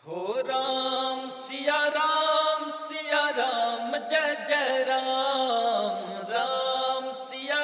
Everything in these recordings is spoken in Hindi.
हो राम सिया राम जय जय राम। राम सिया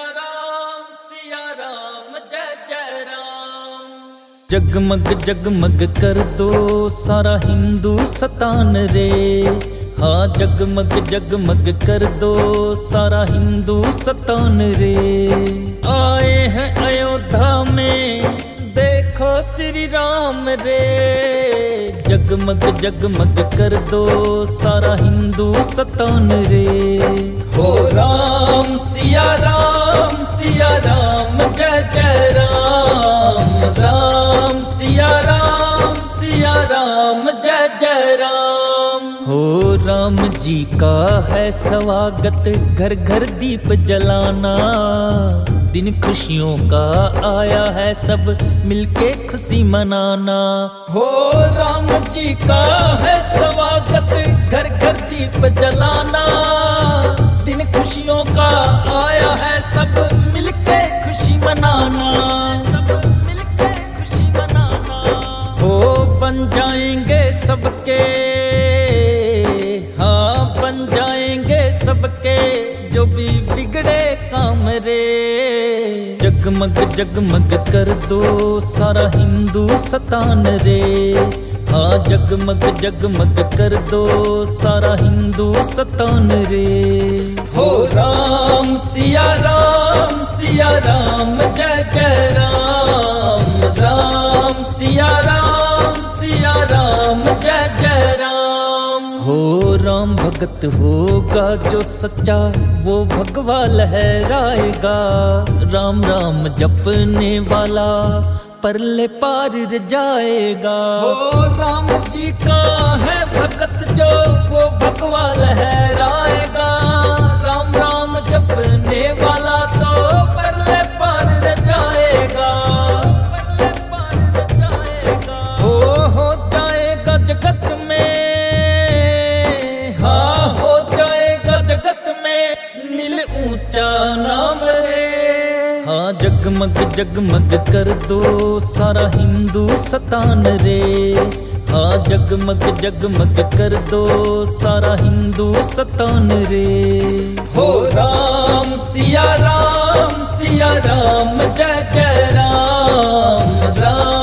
राम जय जय राम। जगमग जगमग कर दो सारा हिंदुस्तान रे। हाँ जगमग जगमग कर दो सारा हिंदुस्तान रे। आए हैं अयोध्या में देखो श्री राम रे। जगमग जगमग कर दो सारा हिंदुस्तान रे। हो राम सिया राम जय जय राम। राम सिया राम जय जय राम। हो राम जी का है स्वागत घर घर दीप जलाना। दिन खुशियों का आया है सब मिलके खुशी मनाना। हो राम जी का है स्वागत घर घर दीप जलाना। दिन खुशियों का आया है सब मिलके खुशी मनाना। सब मिलके खुशी मनाना। हो बन जाएंगे सबके, हाँ बन जाएंगे सबके जो भी बिगड़े काम रे। जगमग जगमग कर दो सारा हिंदुस्तान रे। हाँ जगमग जगमग कर दो सारा हिंदुस्तान रे। हो राम सिया राम जय जय राम। राम सिया राम जय जय राम। हो राम भगत होगा जो सच्चा वो भगवा लहराएगा। राम राम जपने वाला परले पार जाएगा। हो राम जी का है भगत जो वो भगवा लहराएगा। राम राम जपने वाला तो परले पार जाएगा। परले पार जाएगा। हो जाएगा जगत में, हाँ हो जाएगा जगत में नील ऊंचा नाम रे। हाँ जगमग जगमग कर दो सारा हिंदुस्तान रे। हाँ जगमग जगमग कर दो सारा हिंदुस्तान रे। हो राम सिया राम जय जय राम। राम